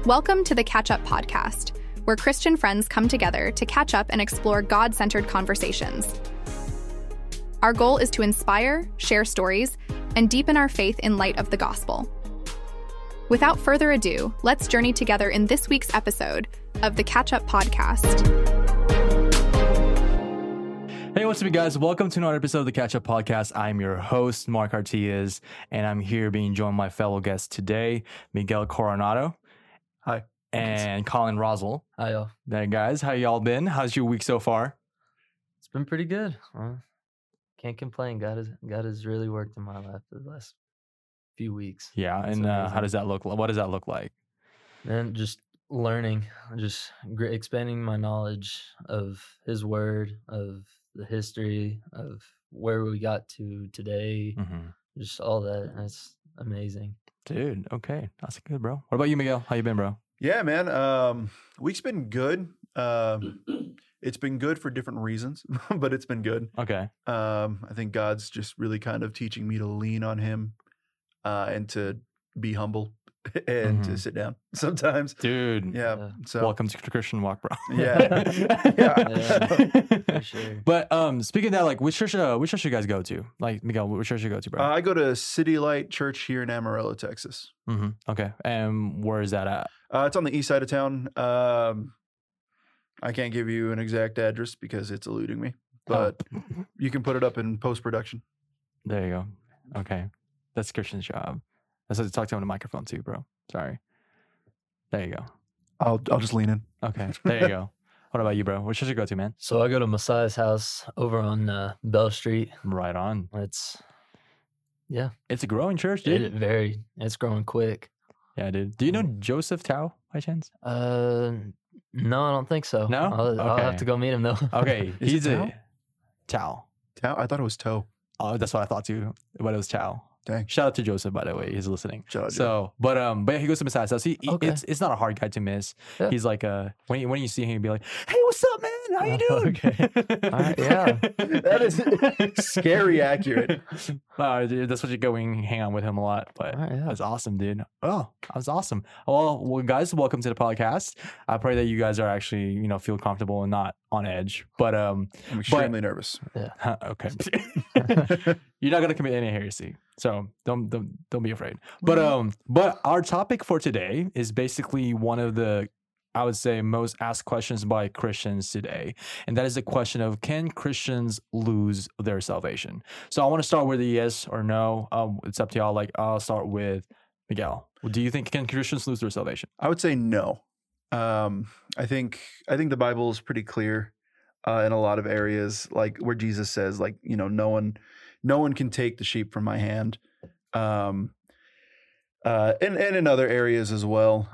Welcome to the Catch Up Podcast, where Christian friends come together to catch up and explore God-centered conversations. Our goal is to inspire, share stories, and deepen our faith in light of the gospel. Without further ado, let's journey together in this week's episode of the Catch Up Podcast. Hey, what's up, you guys? Welcome to another episode of the Catch Up Podcast. I'm your host, Mark Artiaz, and I'm here being joined by my fellow guests today, Miguel Coronado. Hi. And Colin Roswell. Hi, y'all. Hey, guys. How y'all been? How's your week so far? It's been pretty good. Can't complain. God has really worked in my life the last few weeks. Yeah, and how does that look? What does that look like? And just learning, expanding my knowledge of His Word, of the history, of where we got to today, just all that. That's amazing. Dude, okay. That's good, bro. What about you, Miguel? How you been, bro? Yeah, man. Week's been good. It's been good for different reasons, but it's been good. Okay. I think God's just really kind of teaching me to lean on Him and to be humble and to sit down sometimes. Dude. Yeah. So welcome to the Christian walk, bro. Yeah. For sure. But speaking of that, like, which church you guys go to? Like, Miguel, which church you go to, bro? I go to City Light Church here in Amarillo, Texas. Okay. And where is that at? It's on the east side of town. I can't give you an exact address because it's eluding me, but you can put it up in post-production. There you go. Okay. That's Christian's job. That's what to talk to him on the microphone too, bro. Sorry. There you go. I'll just lean in. Okay. There you go. What about you, bro? Where should you go to, man? So I go to Messiah's house over on Bell Street. Right on. It's a growing church, dude. It's growing quick. Yeah, dude. Do you know Joseph Tao by chance? No, I don't think so. No? I'll have to go meet him though. Okay. Is He's it a Tao. Tao? I thought it was toe. Oh, that's what I thought too. But it was Tao. Dang. Shout out to Joseph, by the way. He's listening. Shout out, so, but yeah, he goes to Messiah's house. Okay. It's not a hard guy to miss. Yeah. He's like when you see him, you'd be like, "Hey, what's up, man? How you doing?" Okay. All right, yeah. That is scary accurate. Dude, that's what you go and hang out with him a lot. But All right, yeah. that's awesome, dude. Oh, that was awesome. Well, guys, welcome to the podcast. I pray that you guys are actually, feel comfortable and not on edge. But I'm extremely nervous. Yeah. okay. You're not gonna commit any heresy, so don't be afraid. But our topic for today is basically one of the, I would say, most asked questions by Christians today, and that is the question of, can Christians lose their salvation? So I want to start with a yes or no. It's up to y'all. Like, I'll start with Miguel. Do you think, can Christians lose their salvation? I would say no. I think the Bible is pretty clear in a lot of areas, like where Jesus says, like, no one can take the sheep from my hand. And in other areas as well.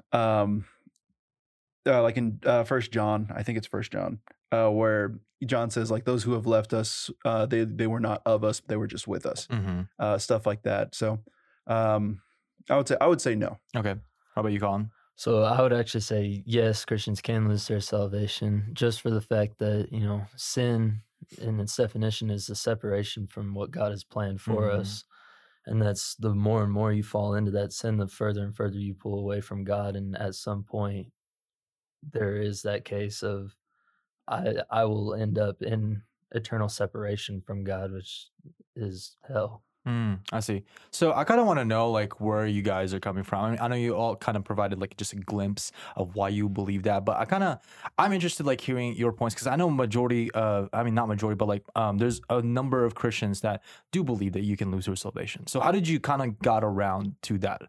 Like in 1 John, I think it's 1 John, where John says, like, those who have left us, they were not of us, they were just with us. Stuff like that. So I would say no. Okay. How about you, Colin? So I would actually say yes, Christians can lose their salvation just for the fact that, sin in its definition is a separation from what God has planned for us. And that's the more and more you fall into that sin, the further and further you pull away from God. And at some point, there is that case of I will end up in eternal separation from God, which is hell. I see. So I kind of want to know, like, where you guys are coming from. I mean, I know you all kind of provided like just a glimpse of why you believe that, but I'm interested, like, hearing your points, because I know not majority, but like there's a number of Christians that do believe that you can lose your salvation. So how did you kind of got around to that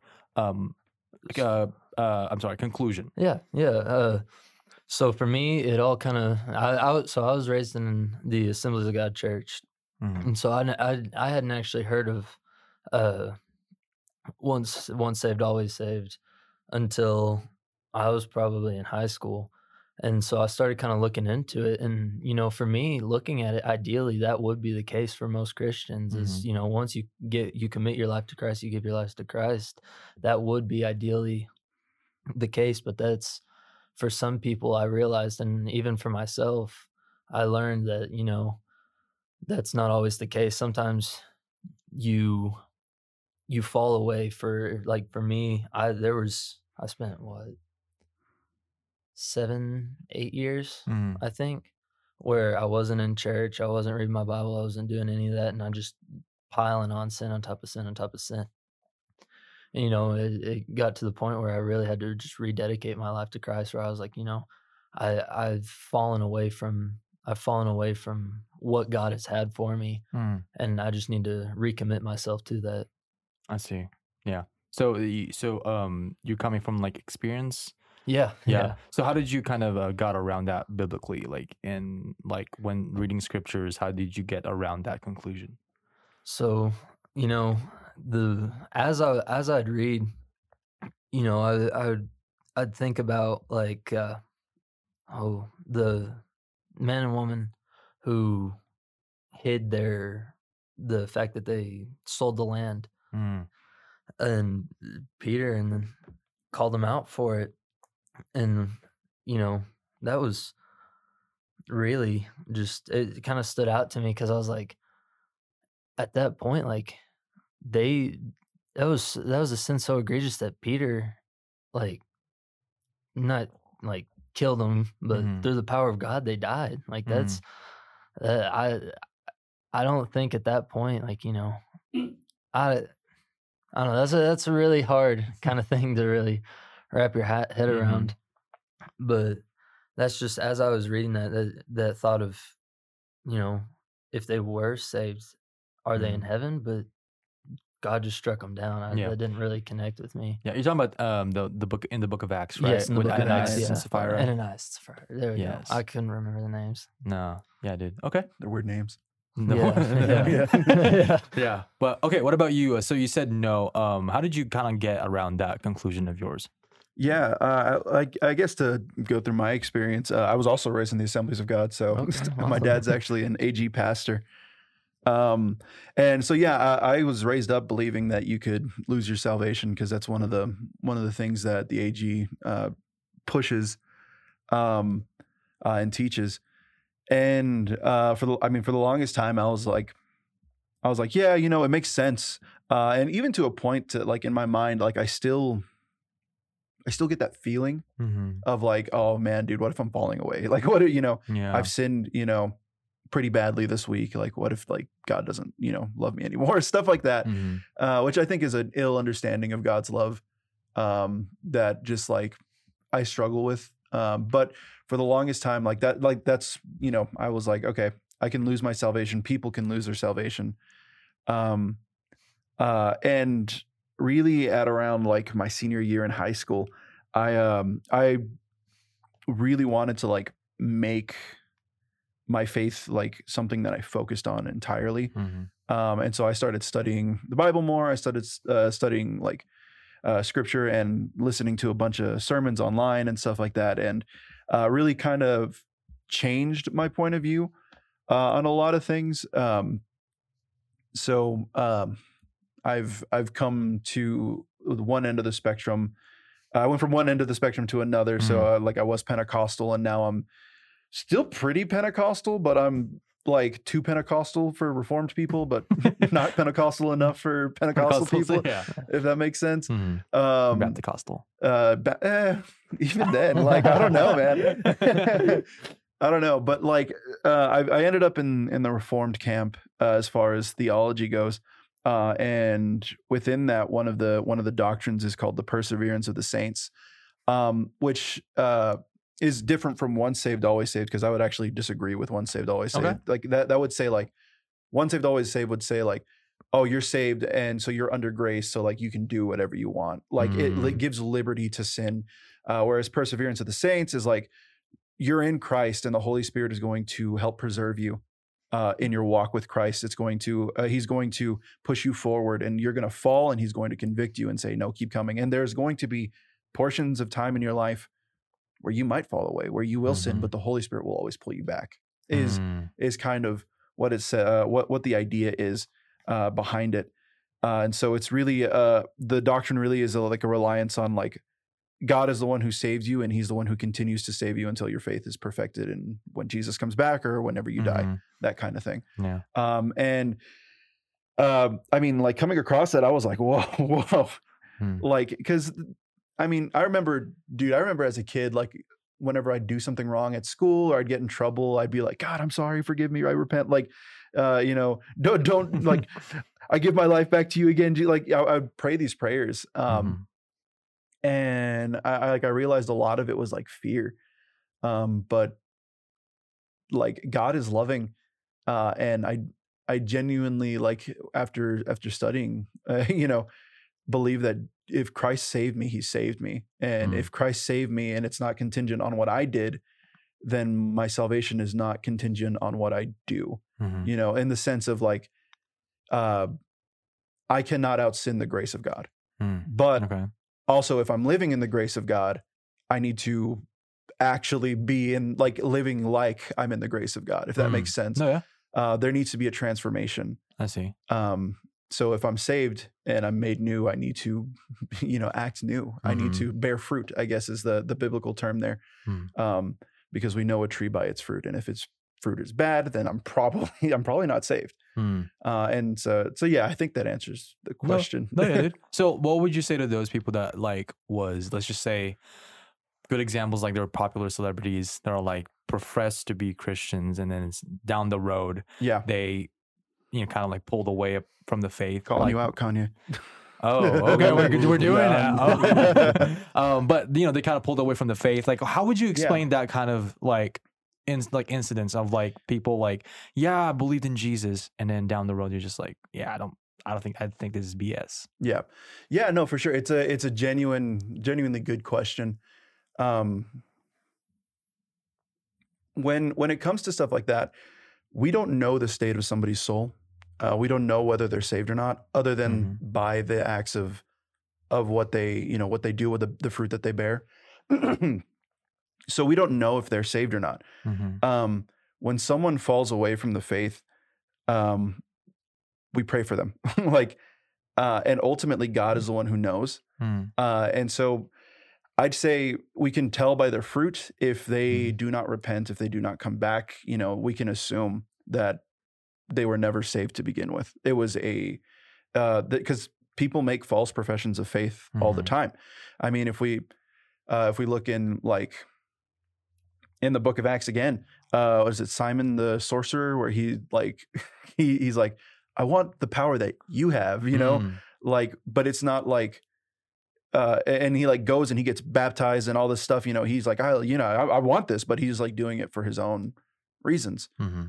conclusion? Yeah. So for me, it all kind of I was raised in the Assemblies of God Church. And so I hadn't actually heard of once saved, always saved until I was probably in high school. And so I started kind of looking into it. And, for me, looking at it, ideally, that would be the case for most Christians is, once you commit your life to Christ, you give your life to Christ, that would be ideally the case. But that's, for some people, I realized, and even for myself, I learned that, that's not always the case. Sometimes you fall away. For me, I spent 7-8 years, Mm. I think, where I wasn't in church, I wasn't reading my Bible, I wasn't doing any of that, and I just piling on sin on top of sin on top of sin. And, it got to the point where I really had to just rededicate my life to Christ, where I was like, I've fallen away from what God has had for me, Mm. and I just need to recommit myself to that. I see. Yeah. So you're coming from like experience. Yeah. So how did you kind of got around that biblically? Like in like when reading scriptures, how did you get around that conclusion? So, as I'd read, I'd think about like the man and woman who hid the fact that they sold the land, Mm. and Peter and then called them out for it. And that was really just, it kind of stood out to me, because I was like, at that point, like that was a sin so egregious that Peter, like, not like killed them, but Mhm. through the power of God they died. Like that's I don't think at that point, like, I don't know, that's a really hard kind of thing to really wrap your head around. But that's just, as I was reading that thought of, if they were saved, are they in heaven? But God just struck them down. Yeah. That didn't really connect with me. Yeah, you're talking about the book in the book of Acts, right? Yes, in the With book of Acts, Ananias and Sapphira. Ananias and Sapphira. There we Yes. go. I couldn't remember the names. No, yeah, dude. Okay. They're weird names. No. Yeah. Yeah. But okay, what about you? So you said no. How did you kind of get around that conclusion of yours? Yeah, I guess to go through my experience, I was also raised in the Assemblies of God. So Okay, my awesome. dad's actually an AG pastor. And so, yeah, I was raised up believing that you could lose your salvation, because that's one of the things that the AG pushes and teaches. And for the longest time, I was like, yeah, it makes sense. And even to a point to, like, in my mind, like I still get that feeling of like, oh man, dude, what if I'm falling away? Like, what, Yeah. I've sinned, pretty badly this week. Like, what if like God doesn't, love me anymore? Stuff like that, which I think is an ill understanding of God's love, that just like I struggle with. But for the longest time, that's, I was like, okay, I can lose my salvation. People can lose their salvation. And really at around like my senior year in high school, I really wanted to like make my faith like something that I focused on entirely. And so I started studying the Bible more. I started studying like scripture and listening to a bunch of sermons online and stuff like that. And really kind of changed my point of view on a lot of things. So I've come to one end of the spectrum. I went from one end of the spectrum to another. So like I was Pentecostal, and now I'm still pretty Pentecostal, but I'm like too Pentecostal for Reformed people, but not Pentecostal enough for Pentecostal people, yeah. if that makes sense. Pentecostal. Even then, like, I don't know, man. I don't know, but like I ended up in the Reformed camp as far as theology goes. And within that, one of the doctrines is called the perseverance of the saints, which is different from once saved, always saved, because I would actually disagree with once saved, always saved. Okay. Like that would say like once saved, always saved would say like, oh, you're saved, and so you're under grace, so like you can do whatever you want. Like it gives liberty to sin. Whereas perseverance of the saints is like you're in Christ, and the Holy Spirit is going to help preserve you in your walk with Christ. It's going to he's going to push you forward, and you're going to fall, and he's going to convict you and say, no, keep coming. And there's going to be portions of time in your life where you might fall away, where you will sin, but the Holy Spirit will always pull you back. Is kind of what it's what the idea is behind it. And so it's really the doctrine really is like a reliance on like God is the one who saves you, and he's the one who continues to save you until your faith is perfected, and when Jesus comes back or whenever you die, that kind of thing. Yeah. I mean, like coming across that, I was like, whoa. Like, because I mean, I remember as a kid, like whenever I'd do something wrong at school or I'd get in trouble, I'd be like, God, I'm sorry, forgive me, I repent. Like, don't like, I give my life back to you again. Like, I would pray these prayers. And I realized a lot of it was like fear. But like God is loving. And I genuinely, like, after studying, believe that if Christ saved me, he saved me. And if Christ saved me and it's not contingent on what I did, then my salvation is not contingent on what I do, in the sense of like, I cannot out-sin the grace of God. But also, if I'm living in the grace of God, I need to actually be in, like, living like I'm in the grace of God, if that makes sense. No, yeah. There needs to be a transformation. I see. So if I'm saved and I'm made new, I need to, act new. I need to bear fruit, I guess is the biblical term there. Because we know a tree by its fruit. And if its fruit is bad, then I'm probably not saved. And so yeah, I think that answers the question. No, yeah, dude. So what would you say to those people that, like, let's just say, good examples, like they're popular celebrities that are like professed to be Christians, and then it's down the road, they kind of like pulled away from the faith. Calling you out, Kanye. Oh, okay. We're doing that. Oh. But they kind of pulled away from the faith. Like, how would you explain that kind of like incidents of like people like, I believed in Jesus, and then down the road you're just like, I think this is BS. Yeah, no, for sure. It's a genuinely good question. When it comes to stuff like that, we don't know the state of somebody's soul. We don't know whether they're saved or not, other than by the acts of what they do with the fruit that they bear. So we don't know if they're saved or not. When someone falls away from the faith, we pray for them. And ultimately God is the one who knows. And so I'd say we can tell by their fruit if they do not repent, if they do not come back. We can assume that they were never saved to begin with. It was because people make false professions of faith all the time. I mean, if we look in the book of Acts again, was it Simon the sorcerer, where he's like, I want the power that you have, but it's not like, and he like goes and he gets baptized and all this stuff, he's like, I want this, but he's like doing it for his own reasons.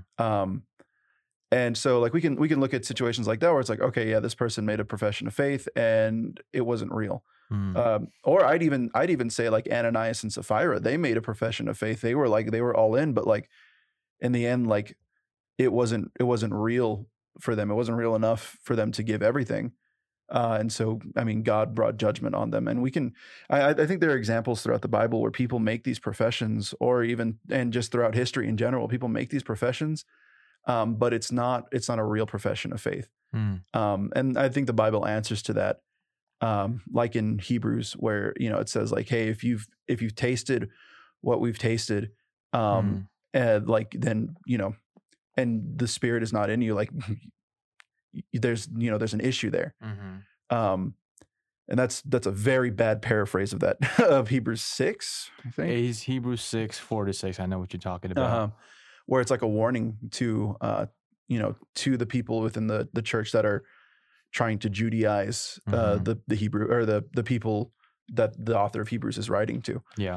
And so like we can look at situations like that where it's like, okay, yeah, this person made a profession of faith and it wasn't real. Or I'd even say like Ananias and Sapphira, they made a profession of faith. They were all in, but like in the end, like it wasn't real for them. It wasn't real enough for them to give everything. And so, I mean, God brought judgment on them. And I think there are examples throughout the Bible where people make these professions, and just throughout history in general, people make these professions, but it's not a real profession of faith. And I think the Bible answers to that, like in Hebrews, where, it says like, hey, if you've tasted what we've tasted, and like, then, and the Spirit is not in you, like, there's an issue there. And that's a very bad paraphrase of that, of Hebrews 6, I think. It's Hebrews 6, 4-6. I know what you're talking about. Where it's like a warning to the people within the church that are trying to Judaize the Hebrew, or the people that the author of Hebrews is writing to. Yeah.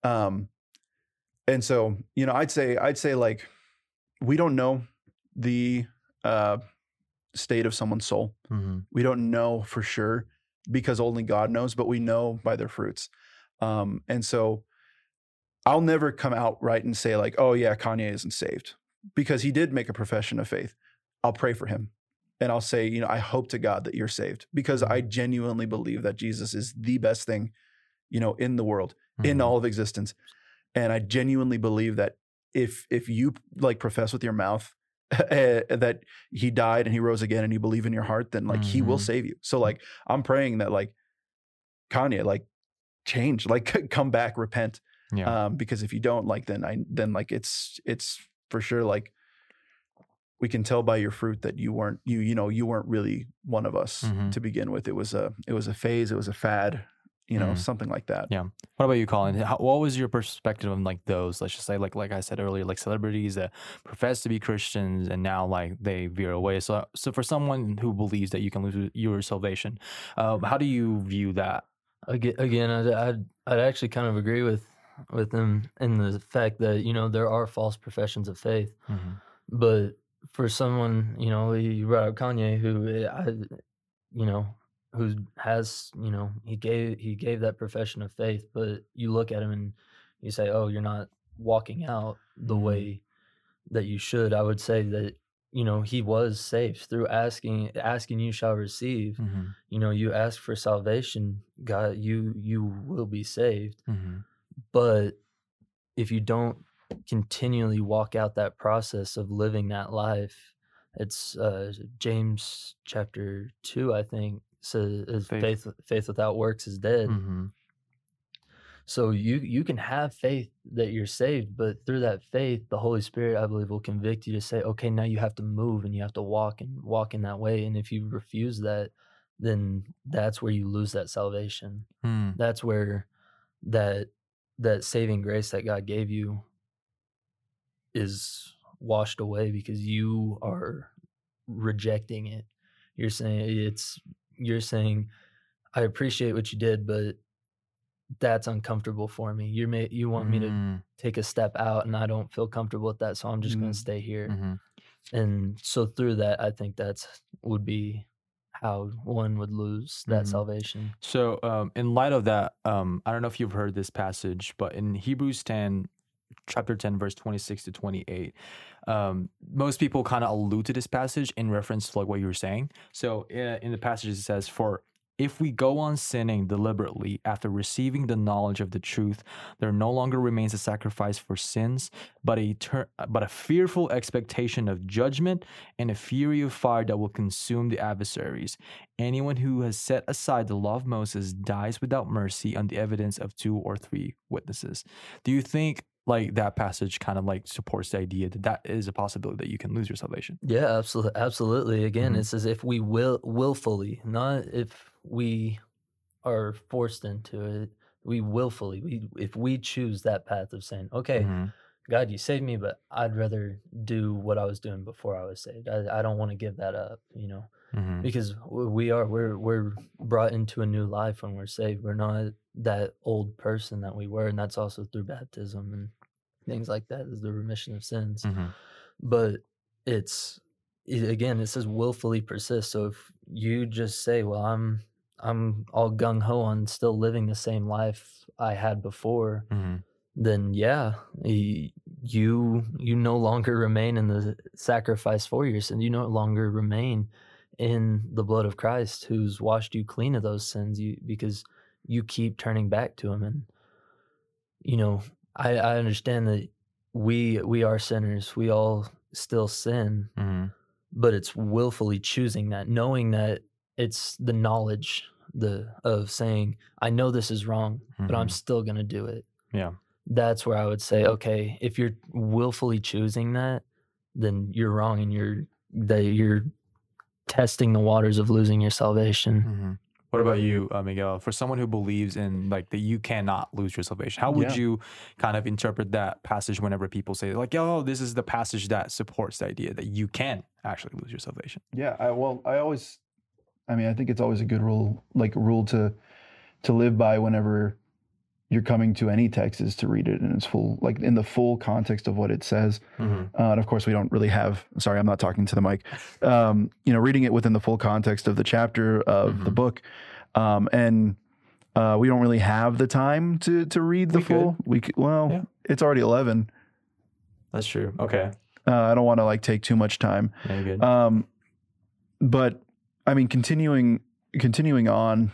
And so, I'd say like, we don't know the state of someone's soul. We don't know for sure, because only God knows, but we know by their fruits. And so I'll never come out right and say like, oh yeah, Kanye isn't saved, because he did make a profession of faith. I'll pray for him. And I'll say, I hope to God that you're saved, because I genuinely believe that Jesus is the best thing, in the world, in all of existence. And I genuinely believe that if you like profess with your mouth that he died and he rose again, and you believe in your heart, then like he will save you. So like, I'm praying that like Kanye, like change, like come back, repent. Yeah. Because if you don't, like, then like it's for sure, like, we can tell by your fruit that you weren't really one of us to begin with. It was a phase, it was a fad. something like that. Yeah. What about you, Colin? What was your perspective on like those, let's just say like I said earlier, like celebrities that profess to be Christians and now like they veer away? So for someone who believes that you can lose your salvation, how do you view that? Again, I'd actually kind of agree with them in the fact that, there are false professions of faith. Mm-hmm. But for someone, you brought up Kanye, who has, he gave that profession of faith, but you look at him and you say, oh, you're not walking out the way that you should. I would say that, he was saved through asking you shall receive. Mm-hmm. You ask for salvation, God, you will be saved. Mm-hmm. But if you don't continually walk out that process of living that life, it's James chapter 2, I think, says faith without works is dead. Mm-hmm. So you can have faith that you're saved, but through that faith, the Holy Spirit, I believe, will convict you to say, okay, now you have to move and you have to walk in that way. And if you refuse that, then that's where you lose that salvation. That's where that saving grace that God gave you is washed away because you are rejecting it. You're saying, I appreciate what you did, but that's uncomfortable for me. You want me to take a step out, and I don't feel comfortable with that, so I'm just going to stay here. Mm-hmm. And so through that, I think would be how one would lose that salvation. So in light of that, I don't know if you've heard this passage, but in Hebrews 10, chapter 10, verse 26 to 28, most people kind of allude to this passage in reference to like what you were saying. So in the passage, it says, for if we go on sinning deliberately after receiving the knowledge of the truth, there no longer remains a sacrifice for sins, but a fearful expectation of judgment and a fury of fire that will consume the adversaries. Anyone who has set aside the law of Moses dies without mercy on the evidence of 2 or 3 witnesses. Do you think like that passage kind of like supports the idea that is a possibility that you can lose your salvation? Yeah, absolutely. Again, it says if we willfully, not if we are forced into it, we willfully, if we choose that path of saying, okay, God, you saved me, but I'd rather do what I was doing before I was saved. I don't want to give that up, because we're brought into a new life when we're saved. We're not that old person that we were, and that's also through baptism and things like that is the remission of sins. But it says willfully persist. So if you just say, well, I'm all gung-ho on still living the same life I had before, then you no longer remain in the sacrifice for your sin. You no longer remain in the blood of Christ, who's washed you clean of those sins, because you keep turning back to him. And I understand that we are sinners. We all still sin, but it's willfully choosing that, knowing that it's the knowledge of saying, I know this is wrong, but I'm still going to do it. Yeah. That's where I would say, okay, if you're willfully choosing that, then you're wrong, and you're testing the waters of losing your salvation. What about you, Miguel? For someone who believes in like that you cannot lose your salvation, how would you kind of interpret that passage whenever people say like, "Oh, this is the passage that supports the idea that you can actually lose your salvation"? Yeah, I think it's always a good rule to live by whenever you're coming to any text is to read it in its full, like in the full context of what it says. And of course we don't really have, sorry, I'm not talking to the mic, reading it within the full context of the chapter of the book. And we don't really have the time to read the full. It's already 11. That's true. Okay. I don't want to like take too much time. Yeah, you're good. But I mean, continuing on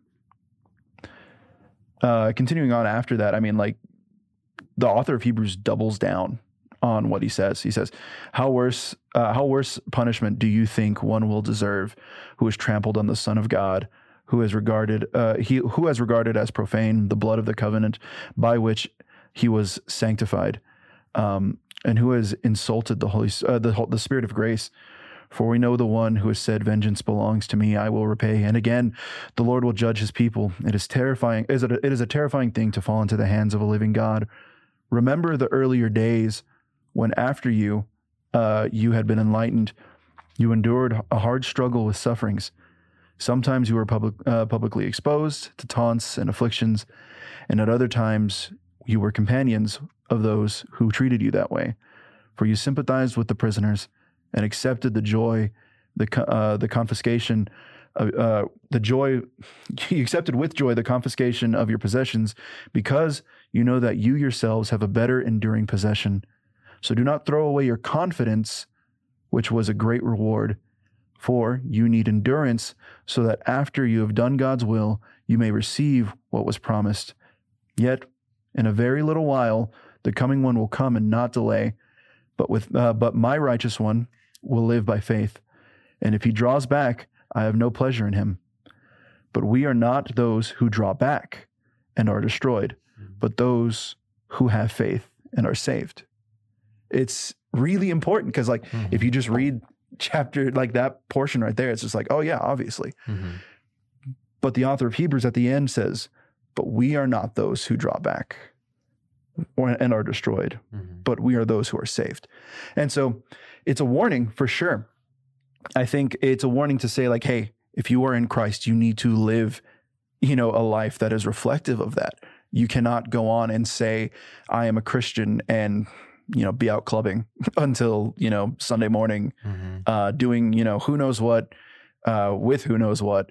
after that, I mean, like the author of Hebrews doubles down on what he says. He says, how worse punishment do you think one will deserve who has trampled on the Son of God, who has regarded as profane the blood of the covenant by which he was sanctified, and who has insulted the Spirit of grace? For we know the one who has said, vengeance belongs to me, I will repay. And again, the Lord will judge his people. It is terrifying. It is a terrifying thing to fall into the hands of a living God. Remember the earlier days when after you had been enlightened, you endured a hard struggle with sufferings. Sometimes you were publicly exposed to taunts and afflictions, and at other times you were companions of those who treated you that way. For you sympathized with the prisoners and accepted the joy, the confiscation, you accepted with joy the confiscation of your possessions, because you know that you yourselves have a better enduring possession. So do not throw away your confidence, which was a great reward. For you need endurance, so that after you have done God's will, you may receive what was promised. Yet, in a very little while, the coming one will come and not delay. But my righteous one will live by faith. And if he draws back, I have no pleasure in him. But we are not those who draw back and are destroyed, but those who have faith and are saved. It's really important because, like, if you just read chapter, like that portion right there, it's just like, oh yeah, obviously. But the author of Hebrews at the end says, but we are not those who draw back and are destroyed, but we are those who are saved. And so it's a warning for sure. I think it's a warning to say, like, hey, if you are in Christ, you need to live, a life that is reflective of that. You cannot go on and say, I am a Christian and, be out clubbing until, Sunday morning, doing, who knows what, with who knows what,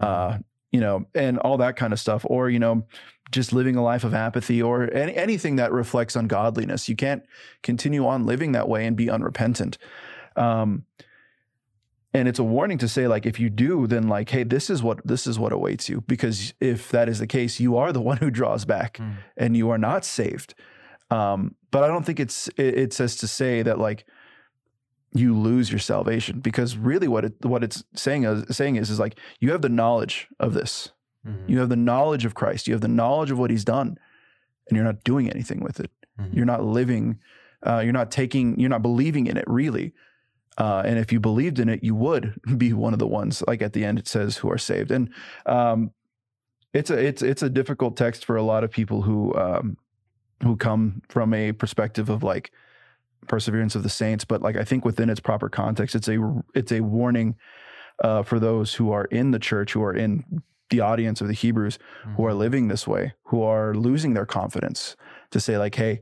and all that kind of stuff, or, just living a life of apathy or anything that reflects ungodliness. You can't continue on living that way and be unrepentant. And it's a warning to say, like, if you do, then like, hey, this is what awaits you, because if that is the case, you are the one who draws back and you are not saved. But I don't think it says to say that like you lose your salvation, because really what it's saying is like, you have the knowledge of this. You have the knowledge of Christ. You have the knowledge of what he's done, and you're not doing anything with it. You're not living, you're not believing in it really. And if you believed in it, you would be one of the ones, like at the end it says, who are saved. And it's a difficult text for a lot of people who come from a perspective of like perseverance of the saints. But like, I think within its proper context, it's a warning for those who are in the church, who are in the audience of the Hebrews, who are living this way, who are losing their confidence, to say like, hey,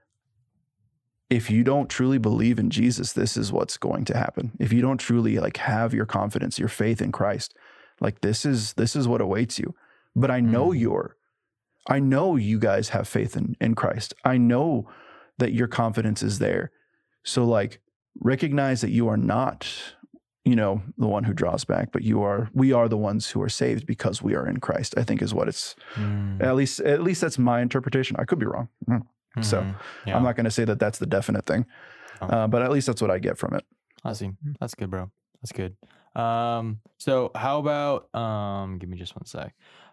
if you don't truly believe in Jesus, this is what's going to happen. If you don't truly like have your confidence, your faith in Christ, like this is what awaits you. But I know you guys have faith in Christ. I know that your confidence is there. So like, recognize that you are not, the one who draws back, but we are the ones who are saved because we are in Christ, I think is what it's, at least that's my interpretation. I could be wrong. So I'm not going to say that that's the definite thing, but at least that's what I get from it. I see. That's good, bro. That's good. So how about, give me just one sec.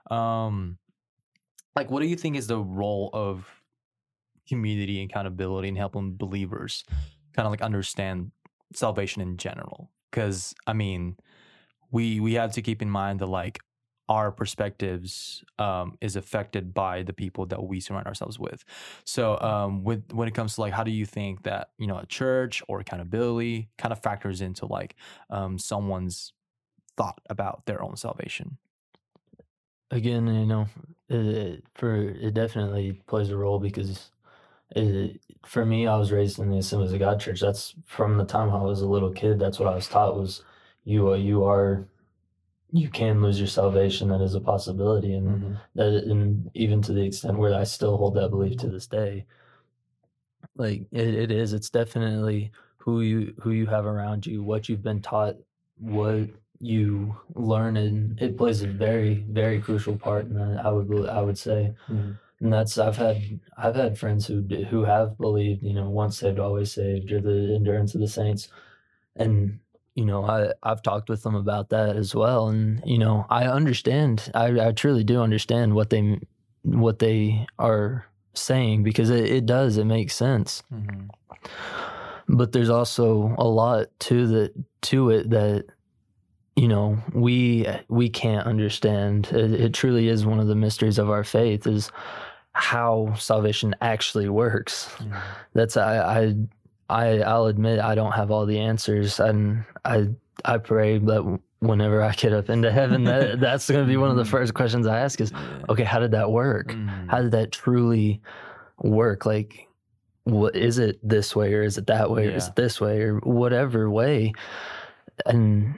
Like, what do you think is the role of community and accountability in helping believers kind of like understand salvation in general? Because I mean, we have to keep in mind that like our perspectives is affected by the people that we surround ourselves with. So when it comes to like, how do you think that a church or accountability kind of factors into like someone's thought about their own salvation? Again, it definitely plays a role, because for me, I was raised in the Assemblies of God church. That's from the time I was a little kid. That's what I was taught, was you can lose your salvation. That is a possibility. And and even to the extent where I still hold that belief to this day, like it's definitely who you have around you, what you've been taught, what you learn, and it plays a very, very crucial part in that, I would say. And that's, I've had friends who have believed, once saved, always saved, or the endurance of the saints. And, I've talked with them about that as well. And, I understand, I truly do understand what they are saying, because it makes sense. But there's also a lot to it that, you know, we can't understand. It truly is one of the mysteries of our faith, is how salvation actually works. Mm. That's I'll admit I don't have all the answers, and I pray that whenever I get up into heaven, that's going to be one of the first questions I ask is, okay, how did that work? How did that truly work? Like, what is it, this way, or is it that way, or is it this way, or whatever way? And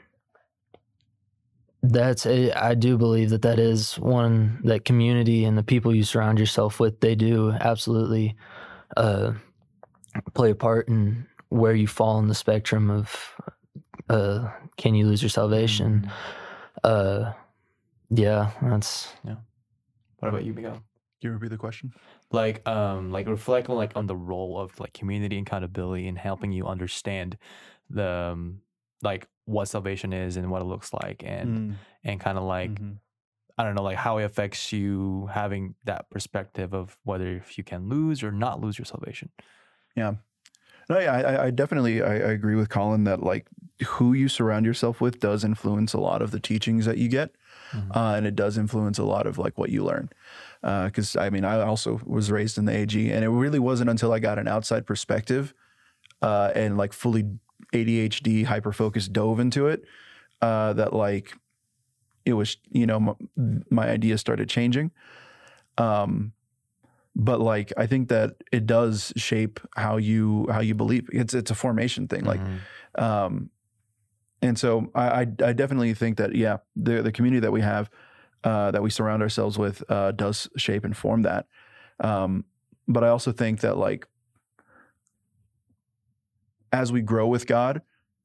I do believe that is one, that community and the people you surround yourself with, they do absolutely play a part in where you fall in the spectrum of can you lose your salvation? Yeah, that's... Yeah. What about you, Miguel? Can you repeat the question? Like reflect on the role of like community and accountability in helping you understand the like what salvation is and what it looks like, and kind of like I don't know, like how it affects you having that perspective of whether if you can lose or not lose your salvation. Yeah. No, yeah, I definitely I agree with Colin that like who you surround yourself with does influence a lot of the teachings that you get, and it does influence a lot of like what you learn. Because I mean, I also was raised in the AG, and it really wasn't until I got an outside perspective and like fully ADHD hyper-focused dove into it that like it was, you know, my ideas started changing. But like, I think that it does shape how you believe. It's a formation thing. Like, and so I definitely think that, yeah, the community that we have, that we surround ourselves with, does shape and form that. But I also think that like, as we grow with God,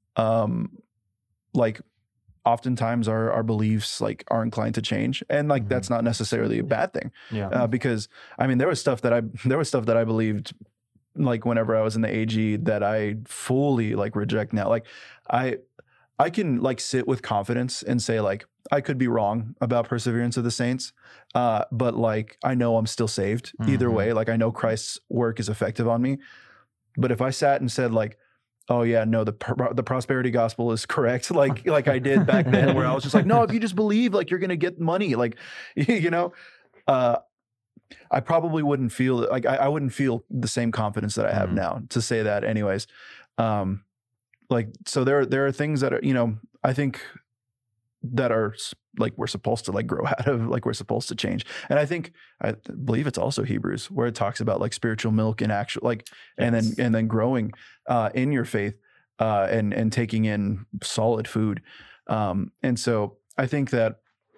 like oftentimes our beliefs like are inclined to change, and like that's not necessarily a bad thing. Yeah. Because I mean there was stuff that I believed like whenever I was in the AG that I fully like reject now. Like I can like sit with confidence and say like I could be wrong about perseverance of the saints, but like I know I'm still saved either way. Like I know Christ's work is effective on me. But if I sat and said like, oh yeah, no, the prosperity gospel is correct. Like I did back then, where I was just like, no, if you just believe, like you're gonna get money, like, you know, I probably wouldn't feel like I wouldn't feel the same confidence that I have now to say that, anyways. Like so, there are things that are, you know, I think that are like we're supposed to like grow out of, like we're supposed to change. And I believe it's also Hebrews where it talks about like spiritual milk and actual like, and then growing in your faith and taking in solid food. And so I think that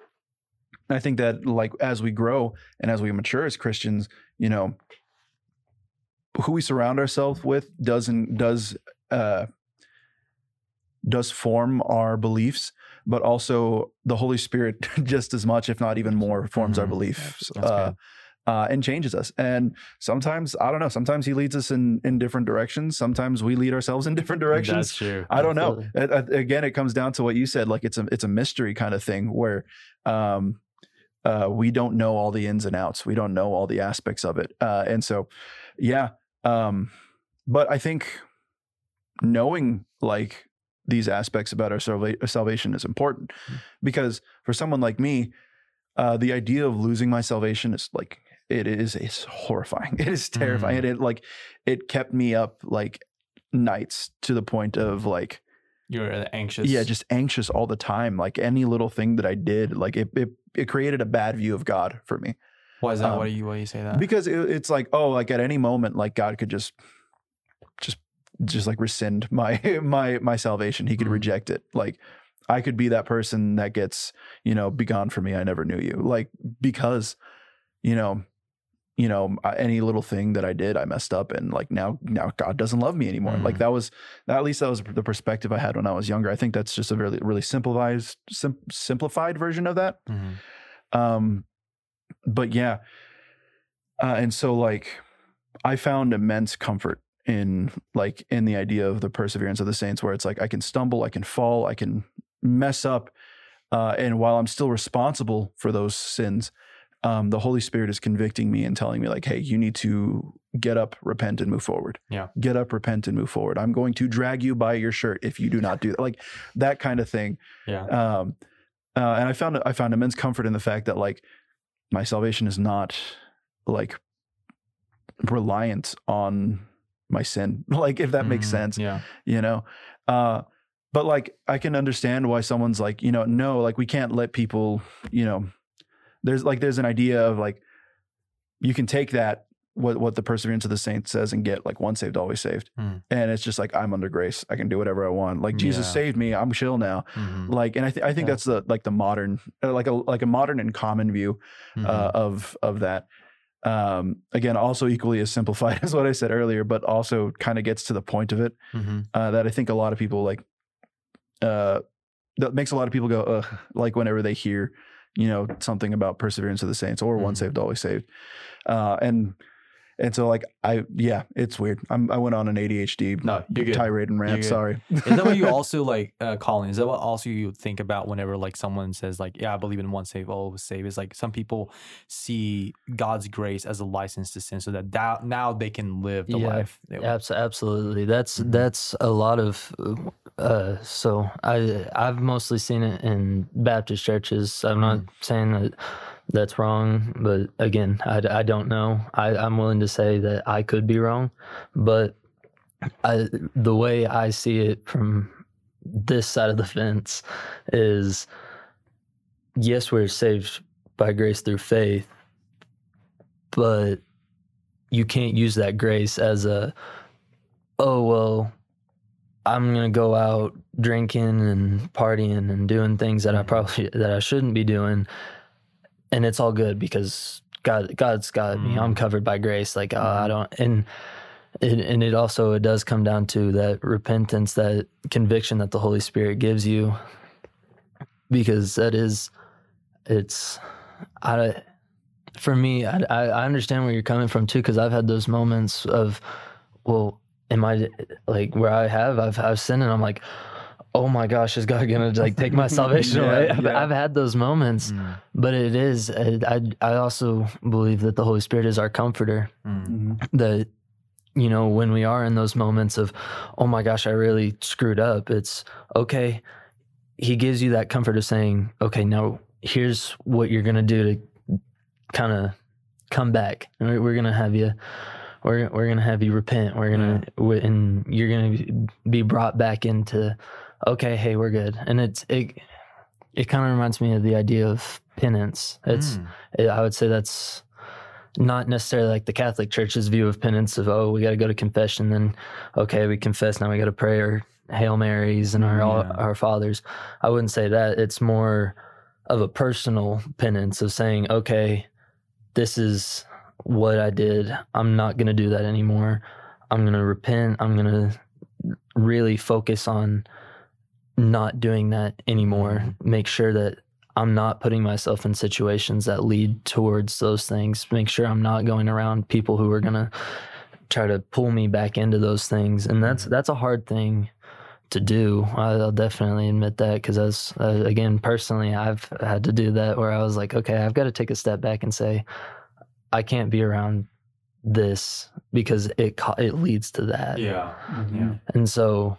like as we grow and as we mature as Christians, you know, who we surround ourselves with does form our beliefs, but also the Holy Spirit just as much, if not even more, forms our beliefs and changes us. And sometimes, I don't know, sometimes he leads us in different directions. Sometimes we lead ourselves in different directions. That's true. I don't know. Again, it comes down to what you said. Like it's a mystery kind of thing where we don't know all the ins and outs. We don't know all the aspects of it. And so, yeah. But I think knowing like these aspects about our salvation is important, because for someone like me, the idea of losing my salvation is like, it's horrifying. It is terrifying. It kept me up like nights to the point of like, you're anxious. Yeah. Just anxious all the time. Like any little thing that I did, like it created a bad view of God for me. Why is that? Why do you say that? Because it's like, oh, like at any moment, like God could just like rescind my salvation. He could reject it. Like I could be that person that gets, you know, begone from me. I never knew you. Like, because, you know, any little thing that I did, I messed up, and like now God doesn't love me anymore. Like at least that was the perspective I had when I was younger. I think that's just a really, really simplified version of that. But yeah. And so like I found immense comfort in the idea of the perseverance of the saints, where it's like I can stumble, I can fall, I can mess up, and while I'm still responsible for those sins, the Holy Spirit is convicting me and telling me like, hey, you need to get up, repent, and move forward. Yeah. Get up, repent, and move forward. I'm going to drag you by your shirt if you do not do that. Like that kind of thing. Yeah. And I found immense comfort in the fact that like my salvation is not like reliant on my sin. Like if that makes sense. Yeah. You know? But like I can understand why someone's like, you know, no, like we can't let people, you know, there's an idea of like you can take that what the Perseverance of the Saints says and get like once saved, always saved. And it's just like, I'm under grace. I can do whatever I want. Like Jesus saved me. I'm chill now. Like, and I think that's the modern, like a modern and common view of that. Again, also equally as simplified as what I said earlier, but also kind of gets to the point of it. That I think a lot of people like, that makes a lot of people go, ugh, like whenever they hear, you know, something about Perseverance of the Saints or once saved, always saved. And so like, it's weird. I went on an ADHD tirade and rant. Sorry. Is that what you also like, Colin? Is that what also you think about whenever like someone says like, yeah, I believe in once saved, always saved? Is like some people see God's grace as a license to sin, so that now they can live the life. Absolutely. That's a lot of. So I've mostly seen it in Baptist churches. I'm not saying that that's wrong, but again, I don't know. I'm willing to say that I could be wrong, but the way I see it from this side of the fence is, yes, we're saved by grace through faith, but you can't use that grace as I'm going to go out drinking and partying and doing things that I shouldn't be doing. And it's all good because God's got me. I'm covered by grace. Like I don't, and it also does come down to that repentance, that conviction that the Holy Spirit gives you, because for me, I understand where you're coming from too, because I've had those moments of, well, am I like where I've sinned and I'm like, oh my gosh, is God gonna like take my salvation away? I've had those moments, but it is. I also believe that the Holy Spirit is our comforter. That, you know, when we are in those moments of, oh my gosh, I really screwed up, it's okay. He gives you that comfort of saying, okay, now here's what you're gonna do to kind of come back. We're gonna have you. We're gonna have you repent. And you're gonna be brought back into. Okay, hey, we're good. And it kind of reminds me of the idea of penance. I would say that's not necessarily like the Catholic Church's view of penance of, oh, we got to go to confession, then, okay, we confess, now we got to pray our Hail Marys and our Fathers. I wouldn't say that. It's more of a personal penance of saying, okay, this is what I did. I'm not going to do that anymore. I'm going to repent. I'm going to really focus on not doing that anymore. Make sure that I'm not putting myself in situations that lead towards those things. Make sure I'm not going around people who are going to try to pull me back into those things. And that's a hard thing to do. I'll definitely admit that, because again, personally, I've had to do that where I was like, okay, I've got to take a step back and say, I can't be around this because it leads to that. Yeah. And so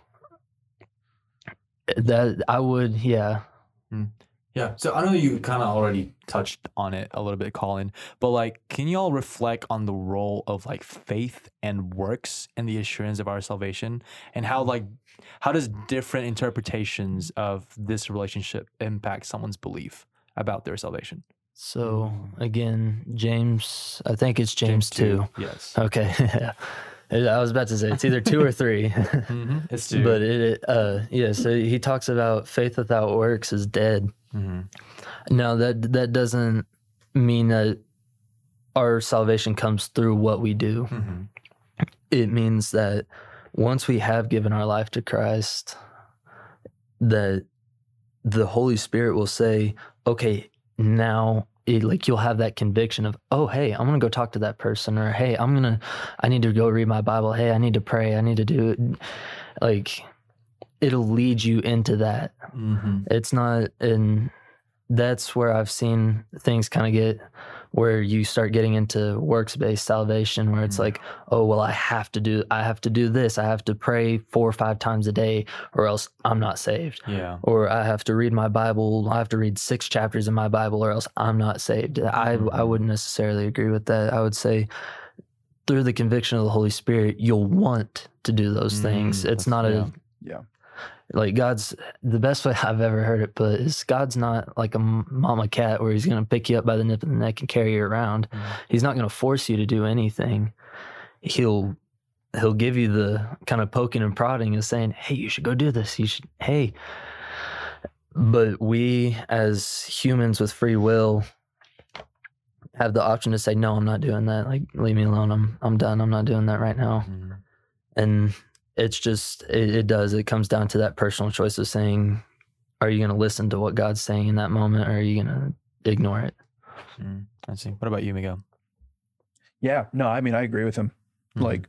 that I would, Yeah. So I know you kind of already touched on it a little bit, Colin, but like, can you all reflect on the role of like faith and works in the assurance of our salvation, and how does different interpretations of this relationship impact someone's belief about their salvation? So again, James, I think it's James 2. Yes. Okay. I was about to say it's either 2 or 3. It's 2. But so he talks about faith without works is dead. Now that doesn't mean that our salvation comes through what we do. It means that once we have given our life to Christ, that the Holy Spirit will say, okay, now you'll have that conviction of, oh, hey, I'm going to go talk to that person, or, hey, I need to go read my Bible. Hey, I need to pray. I need to do it. Like, it'll lead you into that. It's not that's where I've seen things kind of get where you start getting into works-based salvation, where it's like, oh, well, I have to do this. I have to pray 4 or 5 times a day or else I'm not saved. Yeah. Or I have to read my Bible. I have to read 6 chapters in my Bible or else I'm not saved. I wouldn't necessarily agree with that. I would say through the conviction of the Holy Spirit, you'll want to do those things. It's not like the best way I've ever heard it put is God's not like a mama cat where he's going to pick you up by the nape of the neck and carry you around. He's not going to force you to do anything. He'll give you the kind of poking and prodding and saying, hey, you should go do this. But we as humans with free will have the option to say, no, I'm not doing that. Like, leave me alone. I'm done. I'm not doing that right now. And it's just, it comes down to that personal choice of saying, are you going to listen to what God's saying in that moment, or are you going to ignore it? I see. What about you, Miguel? Yeah, no, I mean, I agree with him. Like,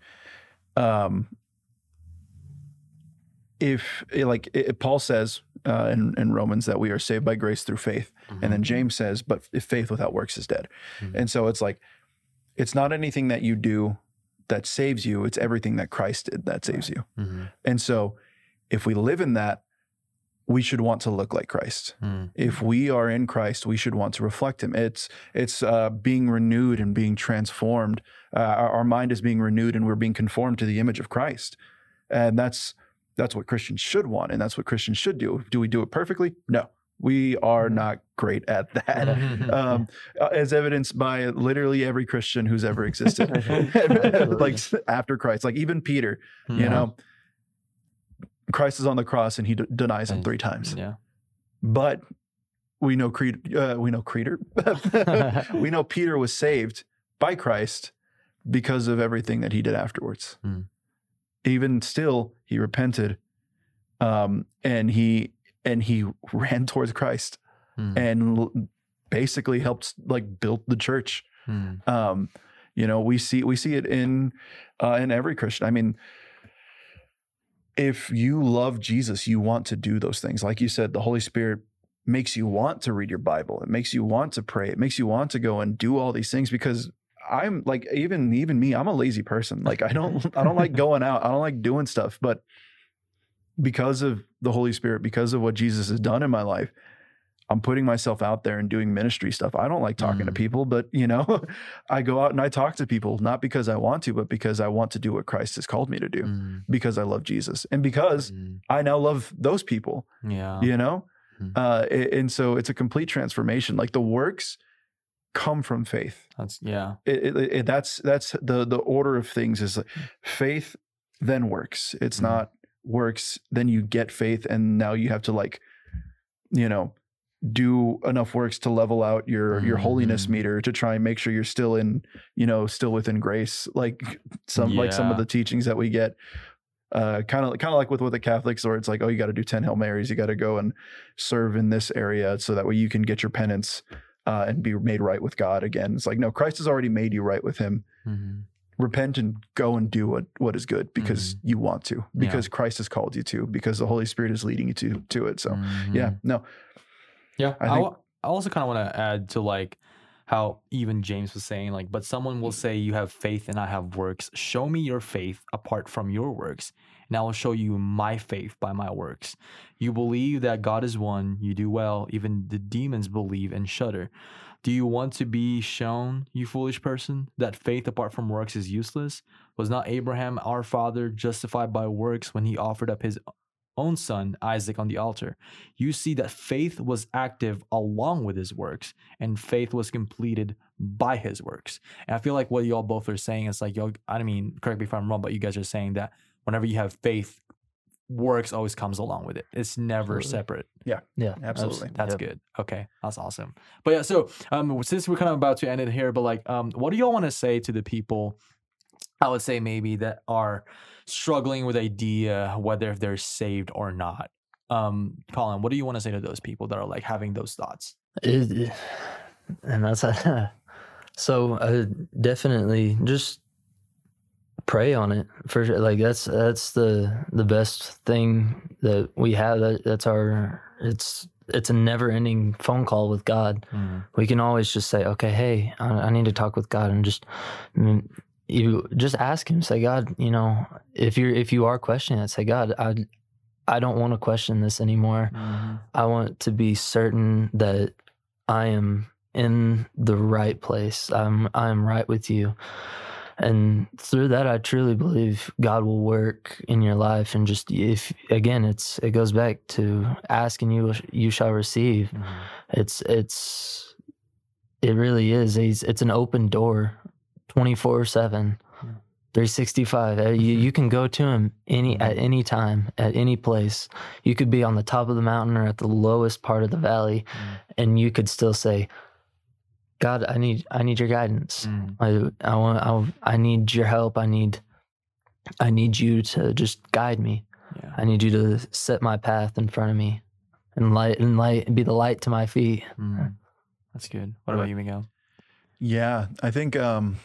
Paul says in Romans that we are saved by grace through faith. And then James says, but if faith without works is dead. And so it's like, it's not anything that you do that saves you, it's everything that Christ did that saves you. And so if we live in that, we should want to look like Christ. If we are in Christ, we should want to reflect him. It's being renewed and being transformed. Our mind is being renewed and we're being conformed to the image of Christ. And that's what Christians should want, and that's what Christians should do. Do we do it perfectly? No. We are not great at that, as evidenced by literally every Christian who's ever existed, like after Christ. Like even Peter, you know, Christ is on the cross and he denies him 3 times. Yeah, but we know we know Peter was saved by Christ because of everything that he did afterwards. Even still, he repented, and he ran towards Christ and basically helped like build the church. You know, we see it in every Christian. I mean, if you love Jesus, you want to do those things. Like you said, the Holy Spirit makes you want to read your Bible. It makes you want to pray. It makes you want to go and do all these things, because I'm like, even me, I'm a lazy person. Like I don't like going out. I don't like doing stuff, but because of the Holy Spirit, because of what Jesus has done in my life, I'm putting myself out there and doing ministry stuff. I don't like talking to people, but you know, I go out and I talk to people, not because I want to, but because I want to do what Christ has called me to do, because I love Jesus and because I now love those people, you know? And so it's a complete transformation. Like the works come from faith. That's the order of things is like faith, then works. It's not works, then you get faith. And now you have to like, you know, do enough works to level out your holiness meter to try and make sure you're still in, you know, still within grace. Like some of the teachings that we get, kind of like with the Catholics, or it's like, oh, you got to do 10 Hail Marys. You got to go and serve in this area so that way you can get your penance, and be made right with God again. It's like, no, Christ has already made you right with him. Repent and go and do what is good because you want to, because Christ has called you to, because the Holy Spirit is leading you to it. So I also kind of want to add to like how even James was saying, like, but someone will say you have faith and I have works. Show me your faith apart from your works, and I will show you my faith by my works. You believe that God is one, you do well. Even the demons believe and shudder. Do you want to be shown, you foolish person, that faith apart from works is useless? Was not Abraham, our father, justified by works when he offered up his own son, Isaac, on the altar? You see that faith was active along with his works, and faith was completed by his works. And I feel like what y'all both are saying is like, I mean, correct me if I'm wrong, but you guys are saying that whenever you have faith, works always comes along with it. It's never separate. Yeah, absolutely. That's good. Okay, that's awesome. But yeah, so since we're kind of about to end it here, but like, what do y'all want to say to the people, I would say maybe that are struggling with idea whether if they're saved or not? Colin, what do you want to say to those people that are like having those thoughts? And that's so definitely just pray on it for sure. Like that's the best thing that we have. It's it's a never-ending phone call with God. We can always just say, okay, hey, I need to talk with God, and just you just ask him, say, God, you know, if you are questioning it, say, God, I don't want to question this anymore. I want to be certain that I am in the right place. I am right with you. And through that, I truly believe God will work in your life. And just, if again, it goes back to asking, you shall receive. It really is. It's an open door, 24/7, 365. You can go to him at any time, at any place. You could be on the top of the mountain or at the lowest part of the valley, and you could still say, God, I need your guidance. I need your help. I need you to just guide me. Yeah. I need you to set my path in front of me, and be the light to my feet. That's good. What about you, Miguel? Yeah, I think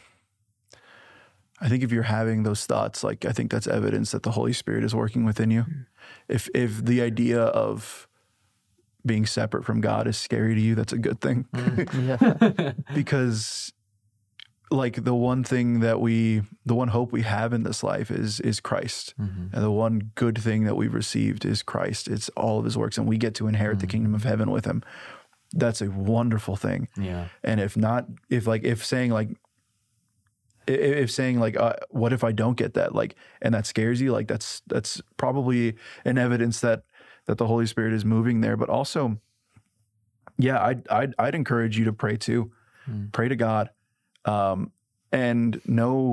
if you're having those thoughts, like, I think that's evidence that the Holy Spirit is working within you. If the idea of being separate from God is scary to you, that's a good thing. Because, like, the one hope we have in this life is Christ. And the one good thing that we've received is Christ. It's all of his works, and we get to inherit the kingdom of heaven with him. That's a wonderful thing. Yeah. And if saying what if I don't get that, like, and that scares you, like, that's probably an evidence that the Holy Spirit is moving there. But also, yeah, I'd encourage you to pray too. Pray to God, and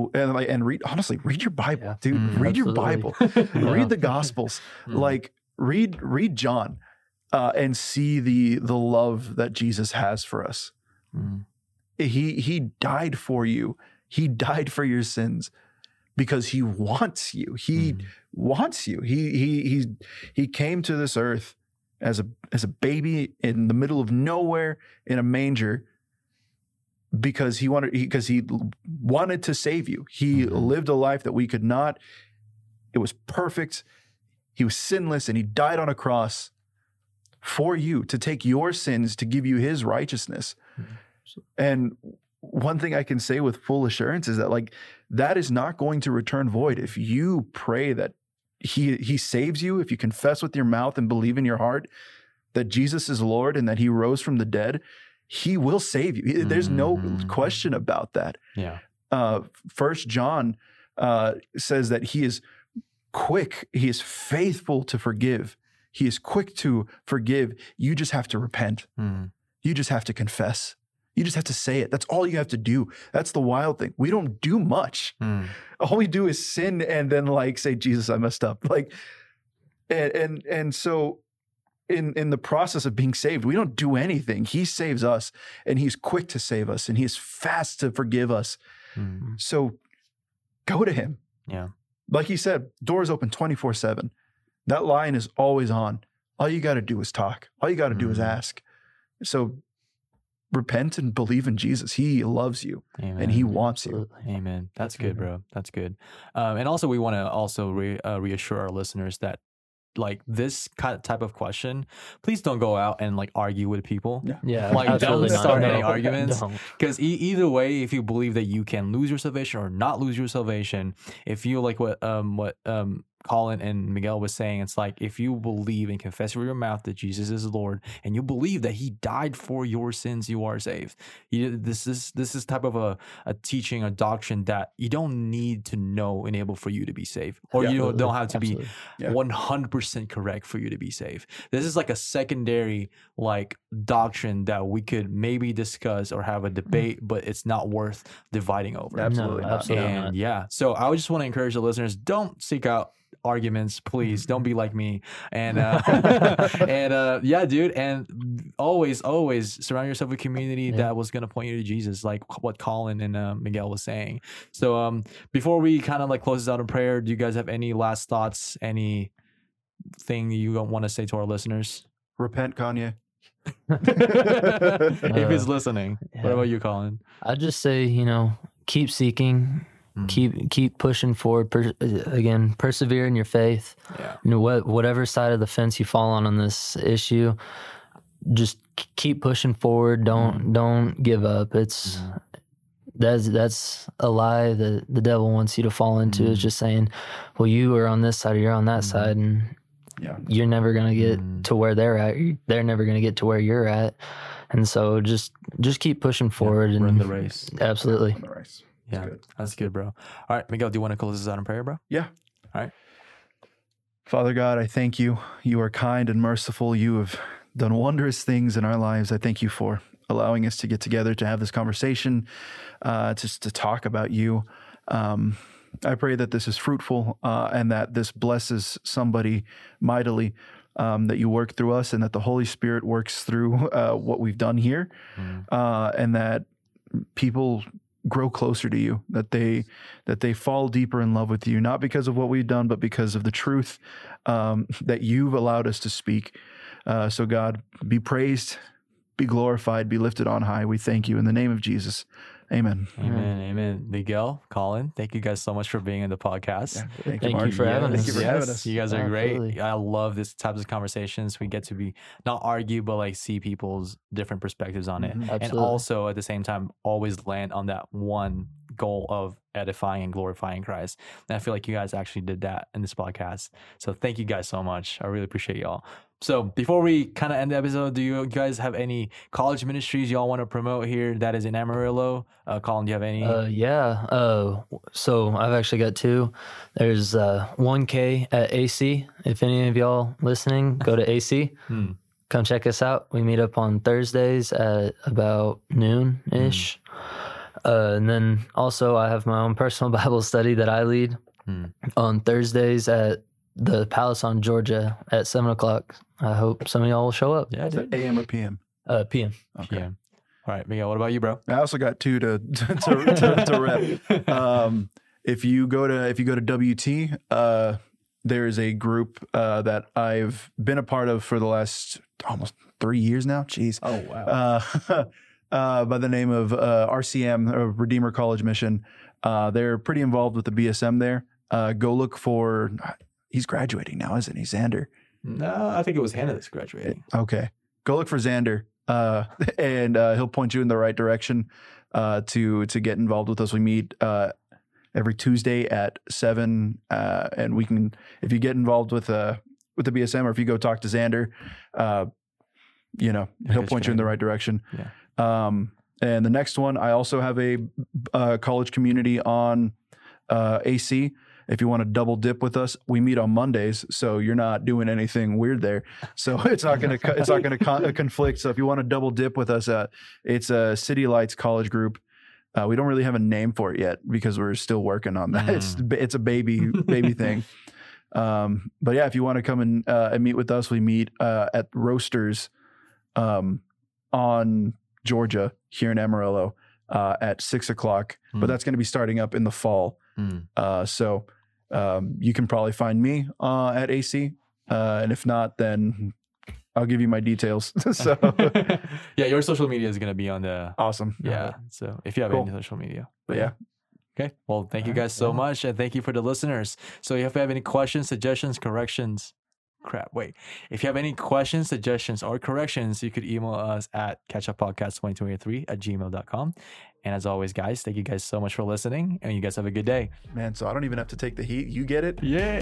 read your Bible, dude. Read your Bible. Read the Gospels. Like, read John, and see the love that Jesus has for us. He died for you. He died for your sins because he wants you. He wants you. He came to this earth as a baby in the middle of nowhere in a manger because he wanted to save you. He lived a life that we could not. It was perfect. He was sinless, and he died on a cross for you to take your sins, to give you his righteousness. And one thing I can say with full assurance is that, like, that is not going to return void. If you pray that he saves you, if you confess with your mouth and believe in your heart that Jesus is Lord and that he rose from the dead, he will save you. There's no question about that. Yeah. 1 John says that he is quick. He is faithful to forgive. He is quick to forgive. You just have to repent. You just have to confess. You just have to say it. That's all you have to do. That's the wild thing. We don't do much. All we do is sin and then, like, say, Jesus, I messed up. Like, and so in the process of being saved, we don't do anything. He saves us, and he's quick to save us, and he is fast to forgive us. So go to him. Yeah. Like he said, doors open 24/7. That line is always on. All you got to do is talk. All you got to do is ask. So repent and believe in Jesus. He loves you. Amen. And he wants you. Amen. That's good, bro. That's good. And also, we want to reassure our listeners that, like, this type of question, please don't go out and, like, argue with people. Yeah. Like, don't start any arguments. Because either way, if you believe that you can lose your salvation or not lose your salvation, if you, like what Colin and Miguel was saying, it's like, if you believe and confess with your mouth that Jesus is Lord, and you believe that he died for your sins, you are saved. This is type of a teaching, a doctrine that you don't need to know and able for you to be saved, or you don't have to be 100% correct for you to be saved. This is like a secondary, like, doctrine that we could maybe discuss or have a debate, but it's not worth dividing over. Absolutely not. And yeah, so I would just want to encourage the listeners, don't seek out arguments, please. Don't be like me. And yeah, dude, and always surround yourself with community that was going to point you to Jesus, like what Colin and Miguel was saying. So before we kind of, like, close this out in prayer, do you guys have any last thoughts, anything you want to say to our listeners? Repent, Kanye. If he's listening. What about you, Colin? I'd just say, keep seeking, keep pushing forward. Persevere in your faith. Yeah. Whatever side of the fence you fall on this issue, keep pushing forward. Don't give up. That's a lie that the devil wants you to fall into, is just saying, well, you are on this side or you're on that side, and you're never going to get to where they're at. They're never going to get to where you're at. And so just keep pushing forward and run the race. Absolutely. Run the race. Yeah, that's good, bro. All right, Miguel, do you want to close this out in prayer, bro? Yeah. All right. Father God, I thank you. You are kind and merciful. You have done wondrous things in our lives. I thank you for allowing us to get together to have this conversation, just to talk about you. I pray that this is fruitful and that this blesses somebody mightily, that you work through us and that the Holy Spirit works through what we've done here, and that people grow closer to you, that they fall deeper in love with you, not because of what we've done, but because of the truth that you've allowed us to speak. So God, be praised, be glorified, be lifted on high. We thank you in the name of Jesus. Amen. Amen. Miguel, Colin, thank you guys so much for being in the podcast. Yeah, Thank you for having us. Thank you for having us. You guys are Absolutely. great. I love this types of conversations. We get to be not argue, but like see people's different perspectives on it. Mhm. And Absolutely. also at the same time, always land on that one goal of edifying and glorifying Christ. And I feel like you guys actually did that in this podcast. So thank you guys so much. I really appreciate y'all. So before we kind of end the episode, do you guys have any college ministries y'all want to promote here that is in Amarillo? Colin, do you have any? So I've actually got two. There's 1K at AC. If any of y'all listening, go to AC. Come check us out. We meet up on Thursdays at about noon-ish. And then also I have my own personal Bible study that I lead on Thursdays at the Palace on Georgia at 7 o'clock. I hope some of y'all will show up. Yeah, Is that AM or PM? PM. Okay. Yeah. All right, Miguel, what about you, bro? I also got two to rep. If you go to WT, there is a group that I've been a part of for the last almost 3 years now. Jeez. Oh, wow. By the name of RCM, Redeemer College Mission. They're pretty involved with the BSM there. Go look for. He's graduating now, isn't he, Xander? No, I think it was Hannah that's graduating. Okay. Go look for Xander, and he'll point you in the right direction to get involved with us. We meet every Tuesday at 7, and we can, if you get involved with the BSM, or if you go talk to Xander, he'll point you in the right direction. Yeah. And the next one, I also have a college community on AC. If you want to double dip with us, we meet on Mondays, so you're not doing anything weird there. So it's not going to conflict. So if you want to double dip with us, it's a City Lights College group. We don't really have a name for it yet because we're still working on that. It's a baby thing. But yeah, if you want to come and meet with us, we meet at Roasters on Georgia here in Amarillo at 6 o'clock. But that's going to be starting up in the fall. So you can probably find me at AC. And if not, then I'll give you my details. So yeah, your social media is going to be on the. awesome. Yeah. So if you have Cool. any social media. But yeah. Okay. Well, thank you guys so much. And thank you for the listeners. So if you have any questions, suggestions, corrections, if you have any questions, suggestions, or corrections, you could email us at catchuppodcast2023@gmail.com. And as always, guys, thank you guys so much for listening. And you guys have a good day. Man, so I don't even have to take the heat. You get it? Yeah.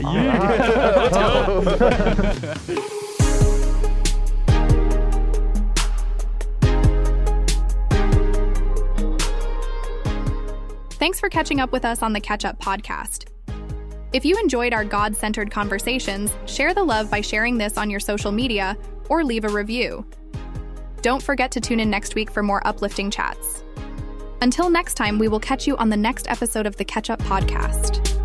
Let's go. Thanks for catching up with us on the Catch Up Podcast. If you enjoyed our God-centered conversations, share the love by sharing this on your social media or leave a review. Don't forget to tune in next week for more uplifting chats. Until next time, we will catch you on the next episode of the Catch Up Podcast.